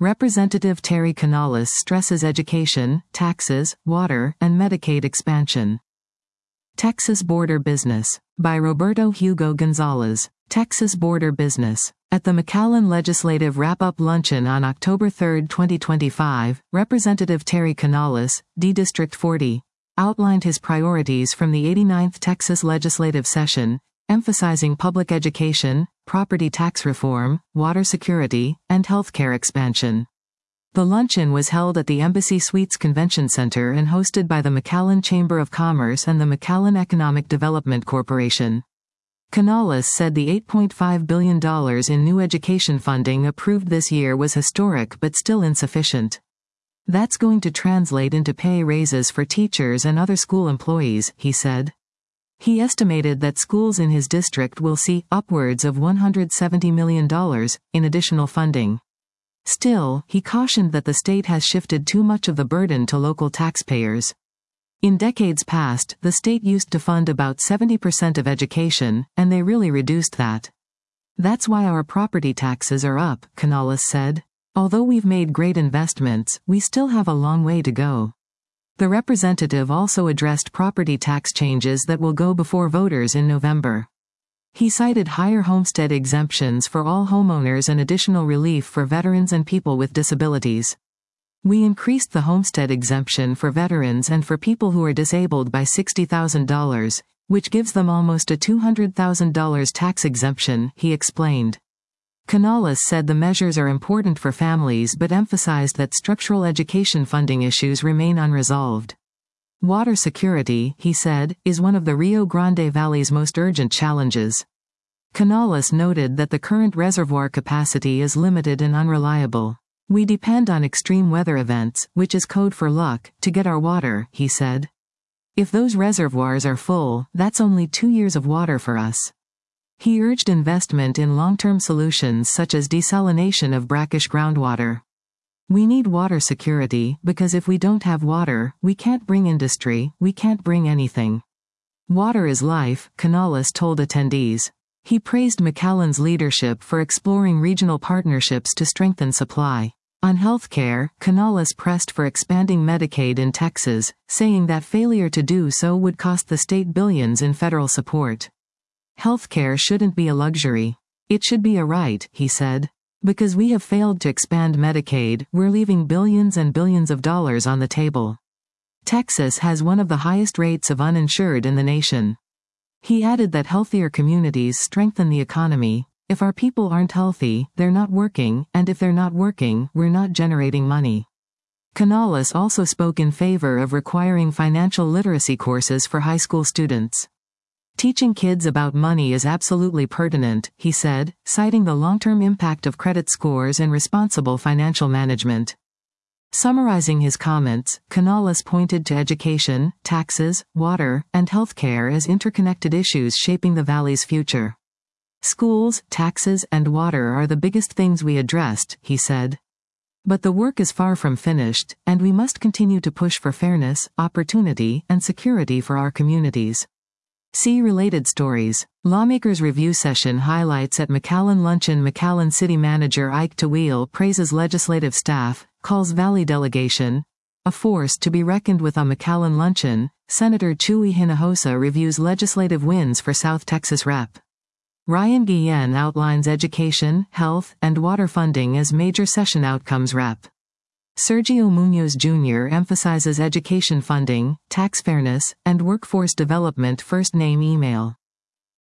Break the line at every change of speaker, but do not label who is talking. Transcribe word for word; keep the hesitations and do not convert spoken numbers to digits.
Representative Terry Canales stresses education, taxes, water, and Medicaid expansion. Texas Border Business. By Roberto Hugo Gonzalez. Texas Border Business. At the McAllen Legislative Wrap-Up Luncheon on October third, twenty twenty-five, Representative Terry Canales, D District forty, outlined his priorities from the eighty-ninth Texas legislative session, emphasizing public education, property tax reform, water security, and healthcare expansion. The luncheon was held at the Embassy Suites Convention Center and hosted by the McAllen Chamber of Commerce and the McAllen Economic Development Corporation. Canales said the eight point five billion dollars in new education funding approved this year was historic but still insufficient. That's going to translate into pay raises for teachers and other school employees, he said. He estimated that schools in his district will see upwards of one hundred seventy million dollars in additional funding. Still, he cautioned that the state has shifted too much of the burden to local taxpayers. In decades past, the state used to fund about seventy percent of education, and they really reduced that. That's why our property taxes are up, Canales said. Although we've made great investments, we still have a long way to go. The representative also addressed property tax changes that will go before voters in November. He cited higher homestead exemptions for all homeowners and additional relief for veterans and people with disabilities. We increased the homestead exemption for veterans and for people who are disabled by sixty thousand dollars, which gives them almost a two hundred thousand dollars tax exemption, he explained. Canales said the measures are important for families but emphasized that structural education funding issues remain unresolved. Water security, he said, is one of the Rio Grande Valley's most urgent challenges. Canales noted that the current reservoir capacity is limited and unreliable. We depend on extreme weather events, which is code for luck, to get our water, he said. If those reservoirs are full, that's only two years of water for us. He urged investment in long-term solutions such as desalination of brackish groundwater. We need water security, because if we don't have water, we can't bring industry, we can't bring anything. Water is life, Canales told attendees. He praised McAllen's leadership for exploring regional partnerships to strengthen supply. On healthcare, Canales pressed for expanding Medicaid in Texas, saying that failure to do so would cost the state billions in federal support. Healthcare shouldn't be a luxury. It should be a right, he said. Because we have failed to expand Medicaid, we're leaving billions and billions of dollars on the table. Texas has one of the highest rates of uninsured in the nation. He added that healthier communities strengthen the economy. If our people aren't healthy, they're not working, and if they're not working, we're not generating money. Canales also spoke in favor of requiring financial literacy courses for high school students. Teaching kids about money is absolutely pertinent, he said, citing the long-term impact of credit scores and responsible financial management. Summarizing his comments, Canales pointed to education, taxes, water, and healthcare as interconnected issues shaping the valley's future. Schools, taxes, and water are the biggest things we addressed, he said. But the work is far from finished, and we must continue to push for fairness, opportunity, and security for our communities. See related stories. Lawmakers Review Session highlights at McAllen Luncheon. McAllen City Manager Ike Tawil praises legislative staff, calls Valley delegation a force to be reckoned with. On McAllen Luncheon, Senator Chuy Hinojosa reviews legislative wins for South Texas Representative Ryan Guillen outlines education, health, and water funding as major session outcomes. Representative Sergio Munoz Junior emphasizes education funding, tax fairness, and workforce development. First name email.